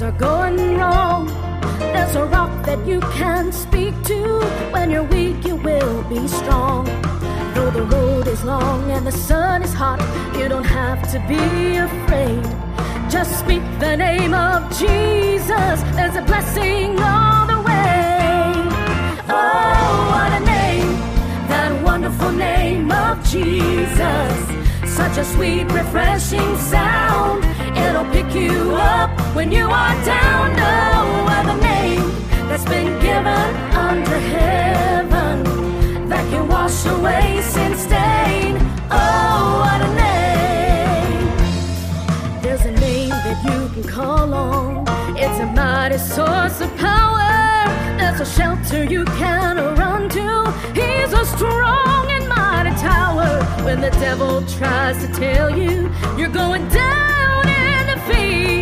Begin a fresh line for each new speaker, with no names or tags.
are going wrong, there's a rock that you can speak to. When you're weak, you will be strong. Though the road is long and the sun is hot, you don't have to be afraid. Just speak the name of Jesus. There's a blessing all the way. Oh, what a name, that wonderful name of Jesus. Such a sweet, refreshing sound. It'll pick you up when you are down. No other name that's been given under heaven that can wash away sin stain. Oh, what a name. There's a name that you can call on. It's a mighty source of power. There's a shelter you can run to. He's a strong and mighty tower. When the devil tries to tell you you're going down in defeat,